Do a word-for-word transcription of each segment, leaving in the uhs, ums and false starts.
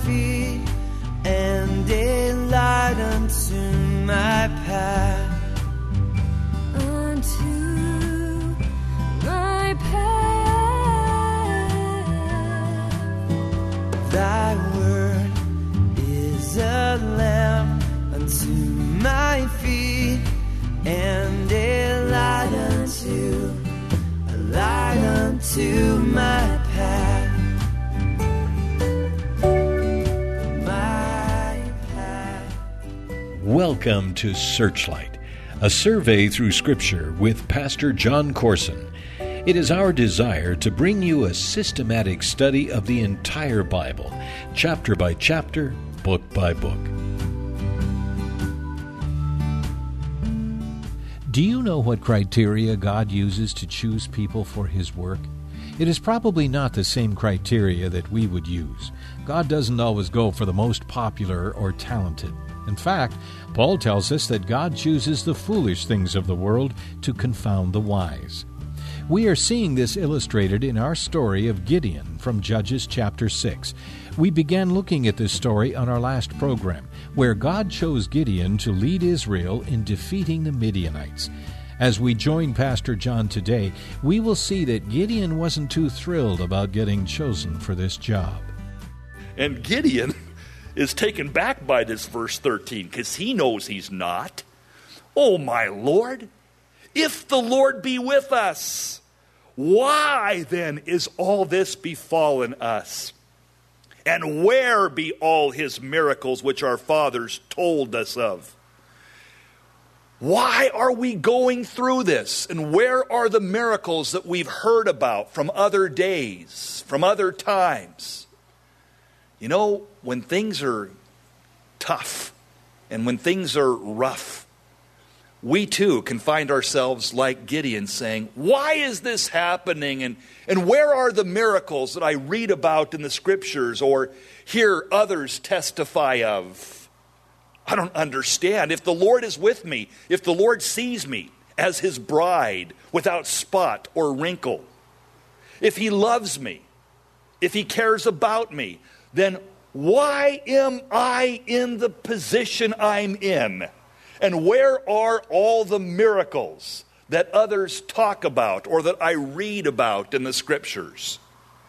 feet and a light unto my path. Unto my path. Thy word is a lamp unto my feet and a light unto, a light unto my path. My path. Welcome to Searchlight, a survey through Scripture with Pastor John Corson. It is our desire to bring you a systematic study of the entire Bible, chapter by chapter, book by book. Do you know what criteria God uses to choose people for His work? It is probably not the same criteria that we would use. God doesn't always go for the most popular or talented. In fact, Paul tells us that God chooses the foolish things of the world to confound the wise. We are seeing this illustrated in our story of Gideon from Judges chapter six. We began looking at this story on our last program, where God chose Gideon to lead Israel in defeating the Midianites. As we join Pastor John today, we will see that Gideon wasn't too thrilled about getting chosen for this job. And Gideon is taken back by this verse thirteen, because he knows he's not. Oh, my Lord, if the Lord be with us, why then is all this befallen us? And where be all his miracles which our fathers told us of? Why are we going through this? And where are the miracles that we've heard about from other days, from other times? You know, when things are tough and when things are rough, we too can find ourselves like Gideon saying, why is this happening? And, and where are the miracles that I read about in the Scriptures or hear others testify of? I don't understand. If the Lord is with me, if the Lord sees me as His bride without spot or wrinkle, if He loves me, if He cares about me, then why am I in the position I'm in? And where are all the miracles that others talk about or that I read about in the Scriptures?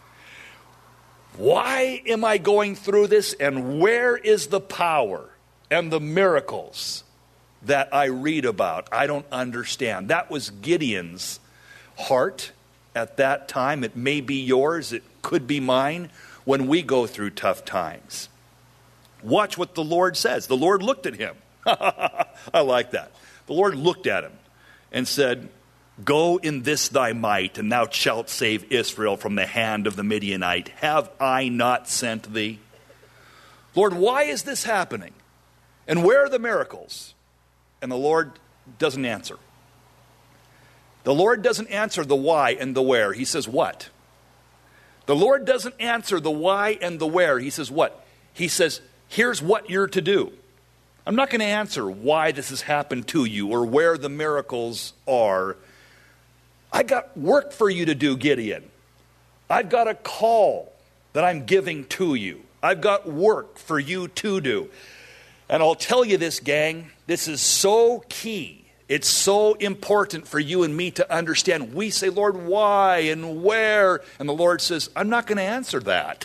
Why am I going through this, and where is the power and the miracles that I read about? I don't understand. That was Gideon's heart at that time. It may be yours. It could be mine when we go through tough times. Watch what the Lord says. The Lord looked at him. I like that. The Lord looked at him and said, go in this thy might, and thou shalt save Israel from the hand of the Midianite. Have I not sent thee? Lord, why is this happening? And where are the miracles? And the Lord doesn't answer. The Lord doesn't answer the why and the where. He says what? The Lord doesn't answer the why and the where. He says what? He says, here's what you're to do. I'm not going to answer why this has happened to you or where the miracles are. I got work for you to do, Gideon. I've got a call that I'm giving to you. I've got work for you to do. And I'll tell you this, gang, this is so key. It's so important for you and me to understand. We say, Lord, why and where? And the Lord says, I'm not going to answer that.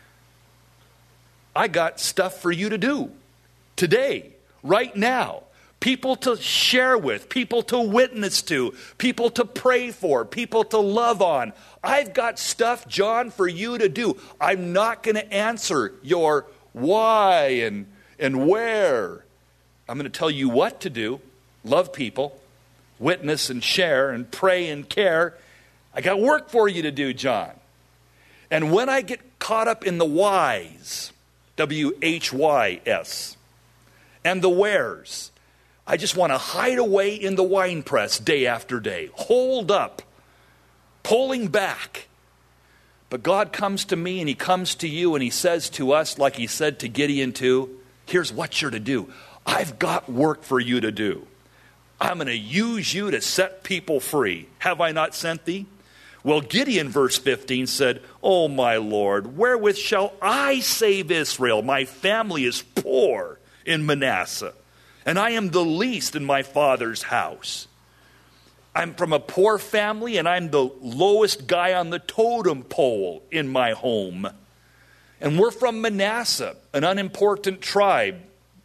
I got stuff for you to do today, right now. People to share with, people to witness to, people to pray for, people to love on. I've got stuff, John, for you to do. I'm not going to answer your why and, and where. I'm going to tell you what to do. Love people, witness and share and pray and care. I got work for you to do, John. And when I get caught up in the whys, W H Y S, and the wheres, I just want to hide away in the wine press day after day, hold up, pulling back. But God comes to me and He comes to you and He says to us, like He said to Gideon too, here's what you're to do. I've got work for you to do. I'm going to use you to set people free. Have I not sent thee? Well, Gideon, verse fifteen, said, "Oh, my Lord, wherewith shall I save Israel? My family is poor in Manasseh, and I am the least in my father's house. I'm from a poor family, and I'm the lowest guy on the totem pole in my home. And we're from Manasseh, an unimportant tribe,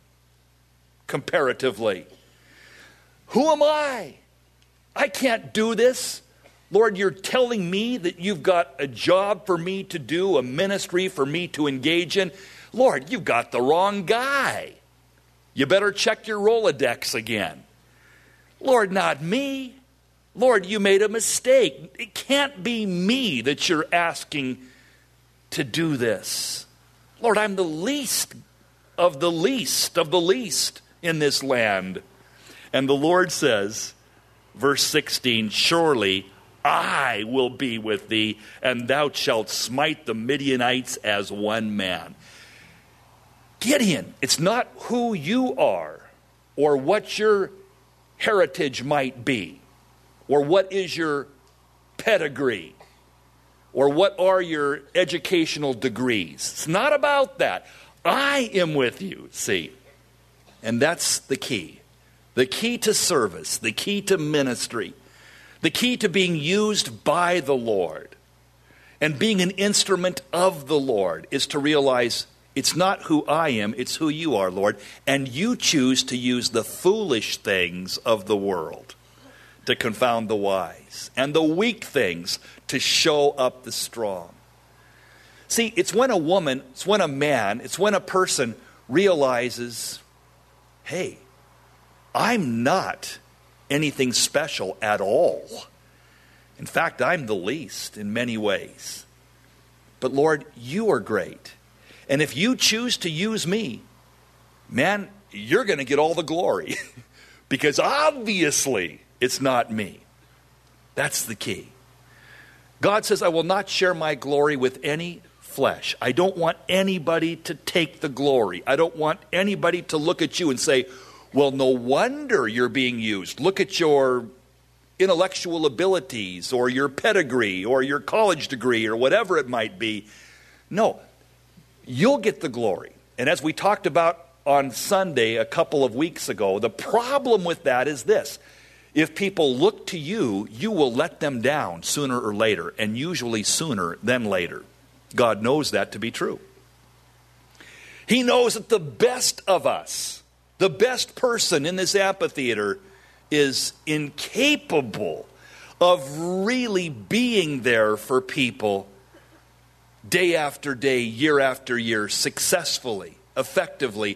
comparatively. Who am I? I can't do this. Lord, you're telling me that you've got a job for me to do, a ministry for me to engage in. Lord, you've got the wrong guy. You better check your Rolodex again. Lord, not me. Lord, you made a mistake. It can't be me that you're asking to do this. Lord, I'm the least of the least of the least in this land." And the Lord says, verse sixteen, "Surely I will be with thee, and thou shalt smite the Midianites as one man." Gideon, it's not who you are or what your heritage might be or what is your pedigree or what are your educational degrees. It's not about that. I am with you, see. And that's the key. The key to service, the key to ministry, the key to being used by the Lord and being an instrument of the Lord is to realize it's not who I am, it's who you are, Lord. And you choose to use the foolish things of the world to confound the wise and the weak things to show up the strong. See, it's when a woman, it's when a man, it's when a person realizes, hey, I'm not anything special at all. In fact, I'm the least in many ways. But Lord, you are great. And if you choose to use me, man, you're going to get all the glory. Because obviously, it's not me. That's the key. God says, I will not share my glory with any flesh. I don't want anybody to take the glory. I don't want anybody to look at you and say, well, no wonder you're being used. Look at your intellectual abilities or your pedigree or your college degree or whatever it might be. No, you'll get the glory. And as we talked about on Sunday a couple of weeks ago, the problem with that is this. If people look to you, you will let them down sooner or later, and usually sooner than later. God knows that to be true. He knows that the best of us, the best person in this amphitheater, is incapable of really being there for people day after day, year after year, successfully, effectively.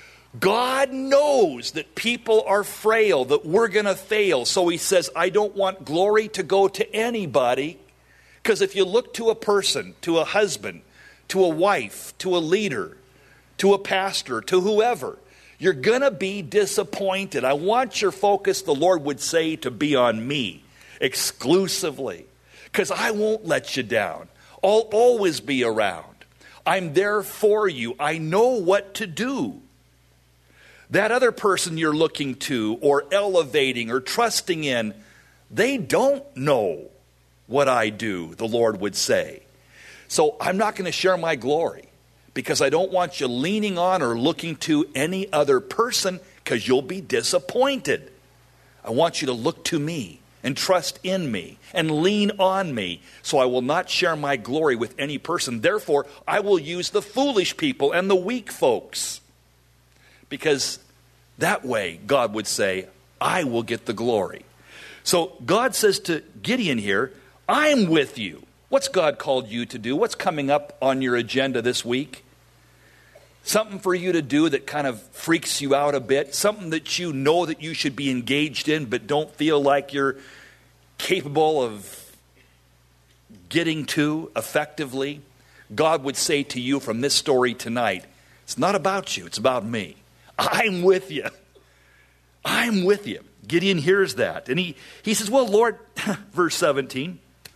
God knows that people are frail, that we're going to fail. So he says, I don't want glory to go to anybody. Because if you look to a person, to a husband, to a wife, to a leader, to a pastor, to whoever, you're going to be disappointed. I want your focus, the Lord would say, to be on me exclusively. Because I won't let you down. I'll always be around. I'm there for you. I know what to do. That other person you're looking to or elevating or trusting in, they don't know what I do, the Lord would say. So I'm not going to share my glory because I don't want you leaning on or looking to any other person because you'll be disappointed. I want you to look to me and trust in me and lean on me. So I will not share my glory with any person. Therefore, I will use the foolish people and the weak folks. Because that way, God would say, I will get the glory. So God says to Gideon here, I'm with you. What's God called you to do? What's coming up on your agenda this week? Something for you to do that kind of freaks you out a bit. Something that you know that you should be engaged in but don't feel like you're capable of getting to effectively. God would say to you from this story tonight, it's not about you, it's about me. I'm with you. I'm with you. Gideon hears that. And he, he says, well, Lord, verse seventeen,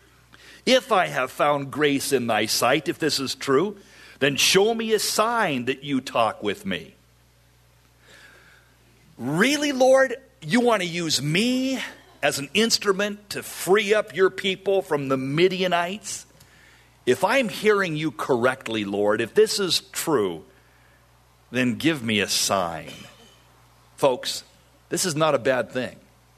if I have found grace in thy sight, if this is true, then show me a sign that you talk with me. Really, Lord, you want to use me as an instrument to free up your people from the Midianites? If I'm hearing you correctly, Lord, if this is true, then give me a sign. Folks, this is not a bad thing.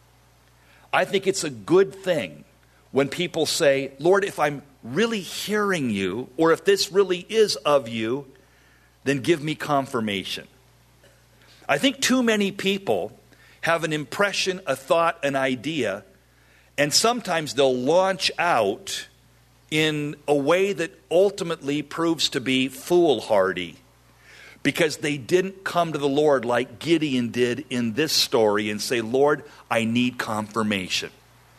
I think it's a good thing when people say, Lord, if I'm really hearing you, or if this really is of you, then give me confirmation. I think too many people have an impression, a thought, an idea, and sometimes they'll launch out in a way that ultimately proves to be foolhardy because they didn't come to the Lord like Gideon did in this story and say, Lord, I need confirmation.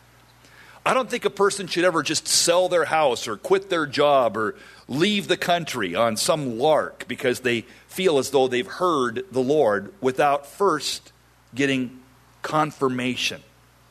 I don't think a person should ever just sell their house or quit their job or leave the country on some lark because they feel as though they've heard the Lord without first getting confirmation.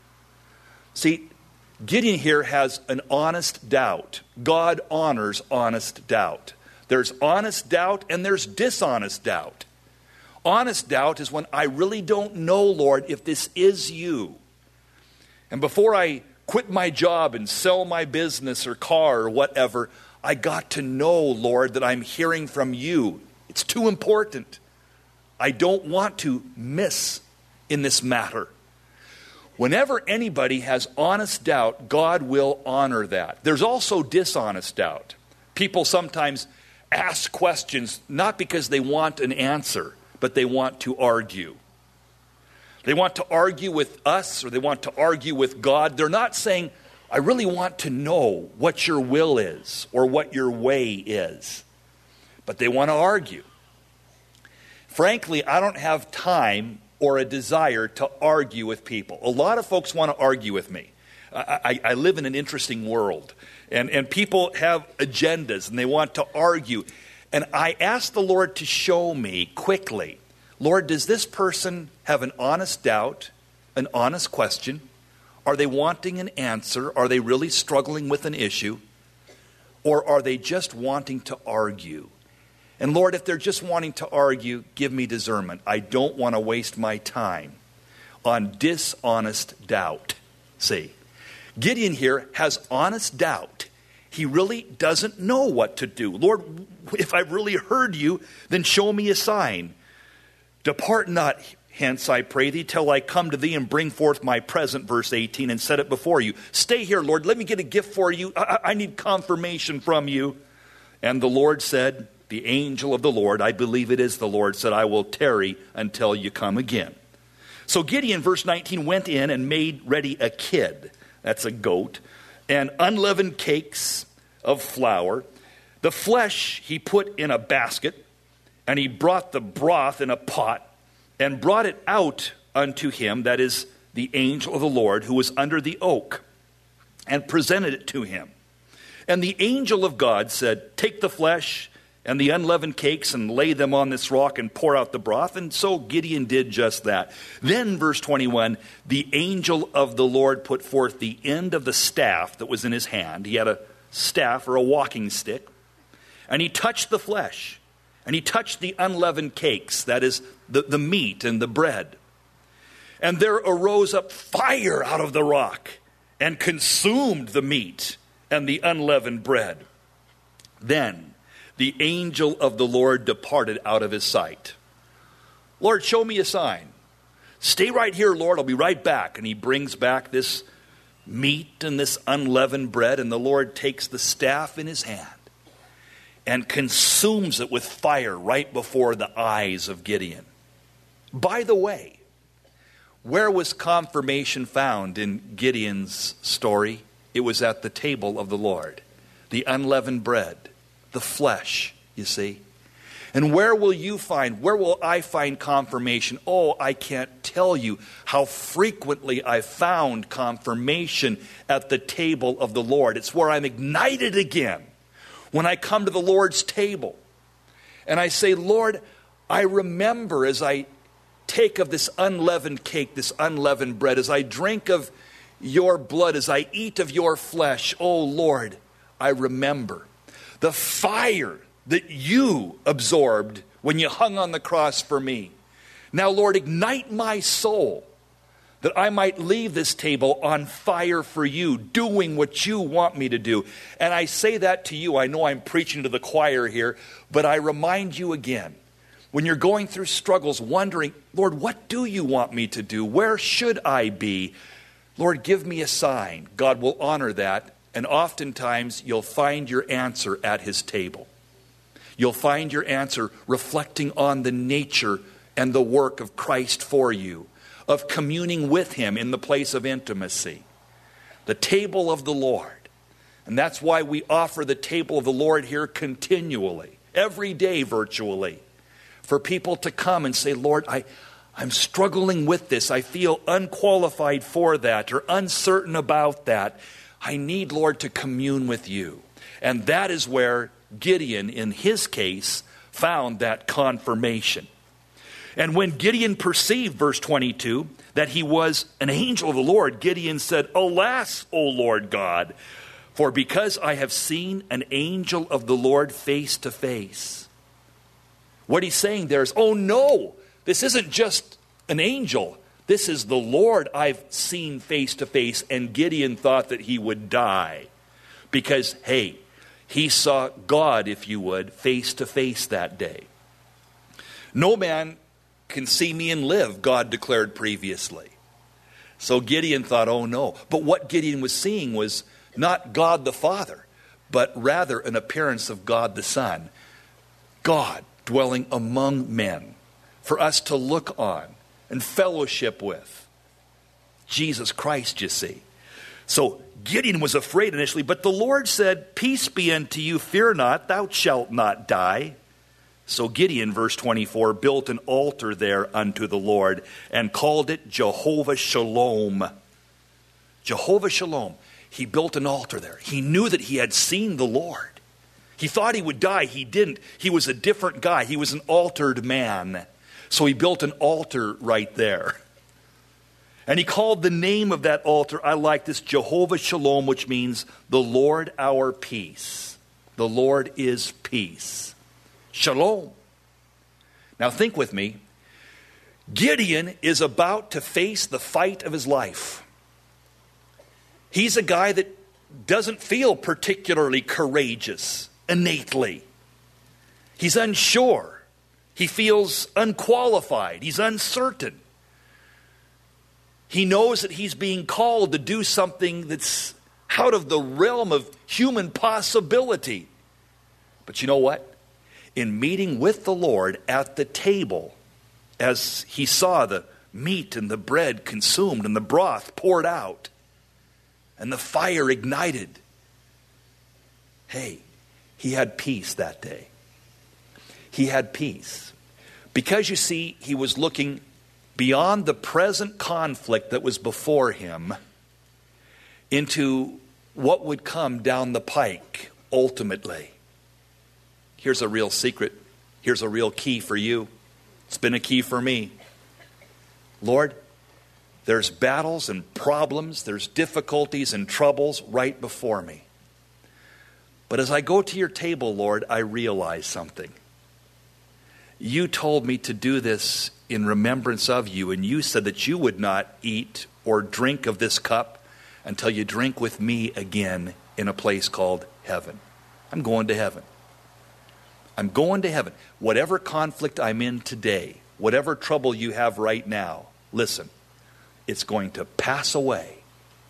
See, Gideon here has an honest doubt. God honors honest doubt. There's honest doubt and there's dishonest doubt. Honest doubt is when I really don't know, Lord, if this is you. And before I quit my job and sell my business or car or whatever, I got to know, Lord, that I'm hearing from you. It's too important. I don't want to miss in this matter. Whenever anybody has honest doubt, God will honor that. There's also dishonest doubt. People sometimes ask questions not because they want an answer, but they want to argue. They want to argue with us or they want to argue with God. They're not saying, I really want to know what your will is or what your way is. But they want to argue. Frankly, I don't have time or a desire to argue with people. A lot of folks want to argue with me. I, I, I live in an interesting world. And, and people have agendas and they want to argue. And I ask the Lord to show me quickly, Lord, does this person have an honest doubt, an honest question? Are they wanting an answer? Are they really struggling with an issue? Or are they just wanting to argue? And Lord, if they're just wanting to argue, give me discernment. I don't want to waste my time on dishonest doubt. See, Gideon here has honest doubt. He really doesn't know what to do. Lord, if I've really heard you, then show me a sign. Depart not hence, I pray thee, till I come to thee and bring forth my present, verse eighteen, and set it before you. Stay here, Lord. Let me get a gift for you. I, I need confirmation from you. And the Lord said, the angel of the Lord, I believe it is the Lord, said, I will tarry until you come again. So Gideon, verse nineteen, went in and made ready a kid. That's a goat. And unleavened cakes of flour. The flesh he put in a basket. And he brought the broth in a pot and brought it out unto him, that is the angel of the Lord, who was under the oak, and presented it to him. And the angel of God said, take the flesh and the unleavened cakes and lay them on this rock and pour out the broth. And so Gideon did just that. Then, verse twenty-one, the angel of the Lord put forth the end of the staff that was in his hand. He had a staff or a walking stick. And he touched the flesh. And he touched the unleavened cakes, that is the, the meat and the bread. And there arose up fire out of the rock and consumed the meat and the unleavened bread. Then the angel of the Lord departed out of his sight. Lord, show me a sign. Stay right here, Lord. I'll be right back. And he brings back this meat and this unleavened bread. And the Lord takes the staff in his hand and consumes it with fire right before the eyes of Gideon. By the way, where was confirmation found in Gideon's story? It was at the table of the Lord. The unleavened bread, the flesh, you see. And where will you find, where will I find confirmation? Oh, I can't tell you how frequently I found confirmation at the table of the Lord. It's where I'm ignited again. When I come to the Lord's table and I say, Lord, I remember as I take of this unleavened cake, this unleavened bread, as I drink of your blood, as I eat of your flesh, oh Lord, I remember the fire that you absorbed when you hung on the cross for me. Now, Lord, ignite my soul that I might leave this table on fire for you, doing what you want me to do. And I say that to you. I know I'm preaching to the choir here, but I remind you again, when you're going through struggles, wondering, Lord, what do you want me to do? Where should I be? Lord, give me a sign. God will honor that, and oftentimes you'll find your answer at his table. You'll find your answer reflecting on the nature and the work of Christ for you, of communing with him in the place of intimacy. The table of the Lord. And that's why we offer the table of the Lord here continually, every day virtually, for people to come and say, Lord, I, I'm struggling with this. I feel unqualified for that or uncertain about that. I need, Lord, to commune with you. And that is where Gideon, in his case, found that confirmation. And when Gideon perceived, verse twenty-two, that he was an angel of the Lord, Gideon said, Alas, O Lord God, for because I have seen an angel of the Lord face to face. What he's saying there is, oh no, this isn't just an angel. This is the Lord I've seen face to face. And Gideon thought that he would die because, hey, he saw God, if you would, face to face that day. No man can see me and live, God declared previously. So Gideon thought, oh no. But what Gideon was seeing was not God the Father, but rather an appearance of God the Son. God dwelling among men for us to look on and fellowship with. Jesus Christ, you see. So Gideon was afraid initially, but the Lord said, Peace be unto you, fear not, thou shalt not die. So Gideon, verse twenty-four, built an altar there unto the Lord and called it Jehovah Shalom. Jehovah Shalom. He built an altar there. He knew that he had seen the Lord. He thought he would die. He didn't. He was a different guy. He was an altered man. So he built an altar right there. And he called the name of that altar, I like this, Jehovah Shalom, which means the Lord our peace. The Lord is peace. Shalom. Now think with me. Gideon is about to face the fight of his life. He's a guy that doesn't feel particularly courageous innately. He's unsure. He feels unqualified. He's uncertain. He knows that he's being called to do something that's out of the realm of human possibility. But you know what? In meeting with the Lord at the table, as he saw the meat and the bread consumed and the broth poured out and the fire ignited, hey, he had peace that day. He had peace. Because you see, he was looking beyond the present conflict that was before him into what would come down the pike ultimately. Here's a real secret. Here's a real key for you. It's been a key for me. Lord, there's battles and problems, there's difficulties and troubles right before me. But as I go to your table, Lord, I realize something. You told me to do this in remembrance of you, and you said that you would not eat or drink of this cup until you drink with me again in a place called heaven. I'm going to heaven. I'm going to heaven. Whatever conflict I'm in today, whatever trouble you have right now, listen, it's going to pass away.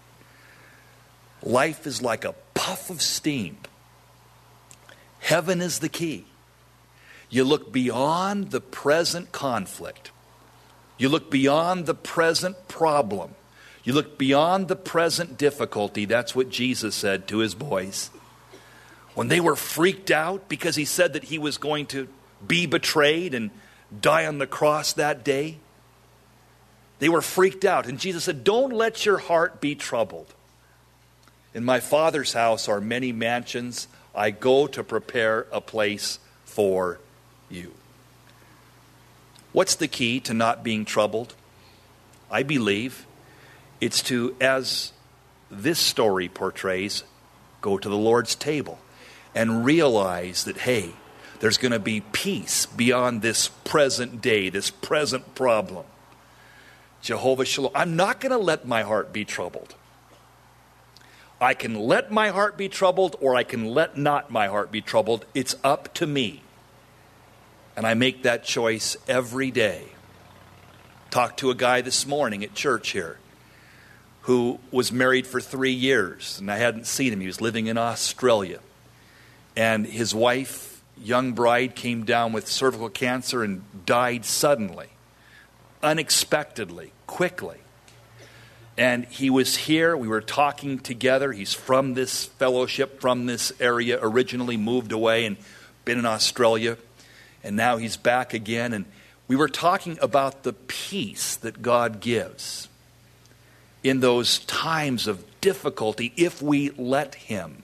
Life is like a puff of steam. Heaven is the key. You look beyond the present conflict. You look beyond the present problem. You look beyond the present difficulty. That's what Jesus said to his boys. When they were freaked out because he said that he was going to be betrayed and die on the cross that day, they were freaked out. And Jesus said, don't let your heart be troubled. In my Father's house are many mansions. I go to prepare a place for you. What's the key to not being troubled? I believe it's to, as this story portrays, go to the Lord's table and realize that, hey, there's going to be peace beyond this present day, this present problem. Jehovah Shalom. I'm not going to let my heart be troubled. I can let my heart be troubled, or I can let not my heart be troubled. It's up to me. And I make that choice every day. Talked to a guy this morning at church here who was married for three years, and I hadn't seen him. He was living in Australia. And his wife, young bride, came down with cervical cancer and died suddenly, unexpectedly, quickly. And he was here. We were talking together. He's from this fellowship, from this area, originally moved away and been in Australia. And now he's back again. And we were talking about the peace that God gives in those times of difficulty if we let him.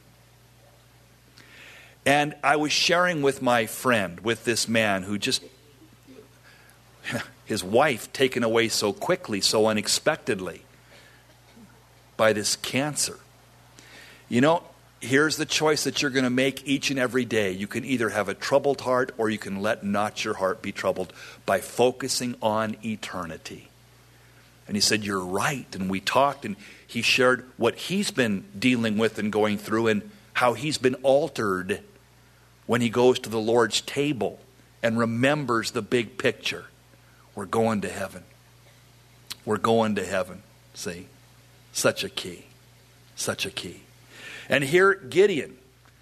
And I was sharing with my friend, with this man who just, his wife taken away so quickly, so unexpectedly, by this cancer. You know, here's the choice that you're going to make each and every day. You can either have a troubled heart, or you can let not your heart be troubled by focusing on eternity. And he said, you're right. And we talked, and he shared what he's been dealing with and going through, and how he's been altered when he goes to the Lord's table and remembers the big picture. We're going to heaven. We're going to heaven. See? Such a key. Such a key. And here, Gideon.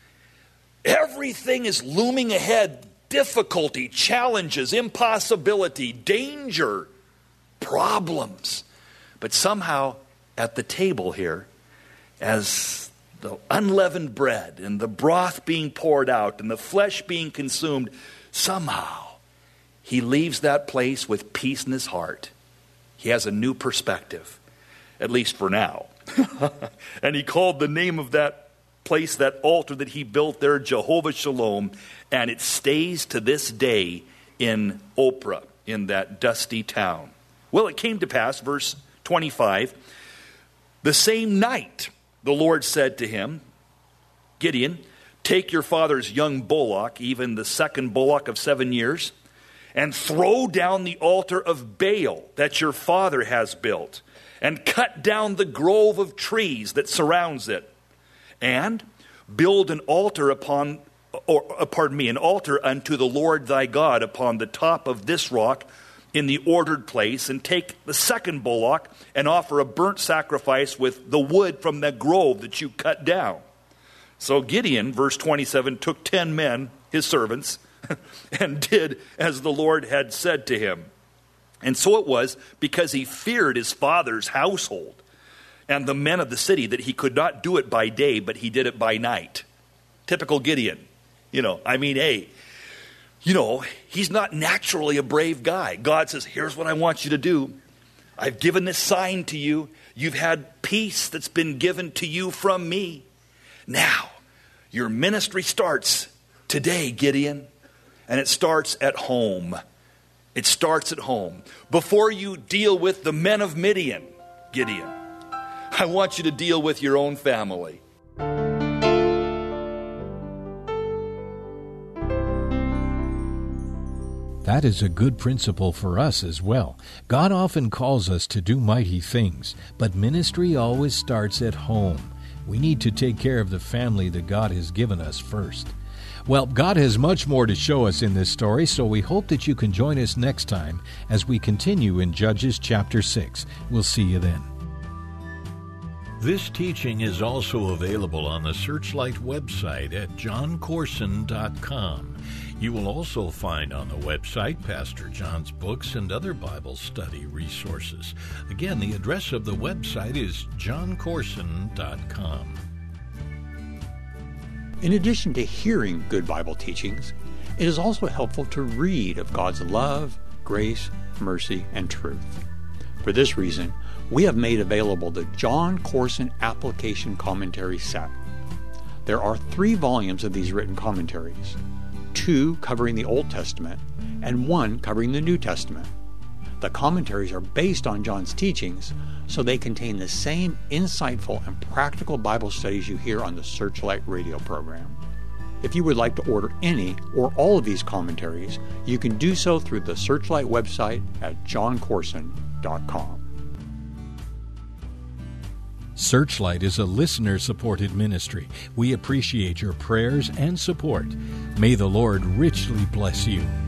Everything is looming ahead. Difficulty, challenges, impossibility, danger, problems. But somehow, at the table here, as the unleavened bread and the broth being poured out and the flesh being consumed, somehow he leaves that place with peace in his heart. He has a new perspective. At least for now. And he called the name of that place, that altar that he built there, Jehovah Shalom. And it stays to this day in Ophrah, in that dusty town. Well, it came to pass, verse twenty-five, the same night the Lord said to him, Gideon, take your father's young bullock, even the second bullock of seven years, and throw down the altar of Baal that your father has built, and cut down the grove of trees that surrounds it, and build an altar upon, or uh, pardon me, an altar unto the Lord thy God upon the top of this rock in the ordered place, and take the second bullock and offer a burnt sacrifice with the wood from the grove that you cut down. So Gideon, verse twenty-seven, took ten men, his servants, and did as the Lord had said to him. And so it was, because he feared his father's household and the men of the city, that he could not do it by day, but he did it by night. Typical Gideon. You know, I mean, hey, you know, he's not naturally a brave guy. God says, here's what I want you to do. I've given this sign to you. You've had peace that's been given to you from me. Now, your ministry starts today, Gideon, and it starts at home. It starts at home. Before you deal with the men of Midian, Gideon, I want you to deal with your own family. That is a good principle for us as well. God often calls us to do mighty things, but ministry always starts at home. We need to take care of the family that God has given us first. Well, God has much more to show us in this story, so we hope that you can join us next time as we continue in Judges chapter six. We'll see you then. This teaching is also available on the Searchlight website at john corson dot com. You will also find on the website Pastor John's books and other Bible study resources. Again, the address of the website is john corson dot com. In addition to hearing good Bible teachings, it is also helpful to read of God's love, grace, mercy, and truth. For this reason, we have made available the John Corson Application Commentary Set. There are three volumes of these written commentaries, two covering the Old Testament and one covering the New Testament. The commentaries are based on John's teachings, so they contain the same insightful and practical Bible studies you hear on the Searchlight radio program. If you would like to order any or all of these commentaries, you can do so through the Searchlight website at john corson dot com. Searchlight is a listener-supported ministry. We appreciate your prayers and support. May the Lord richly bless you.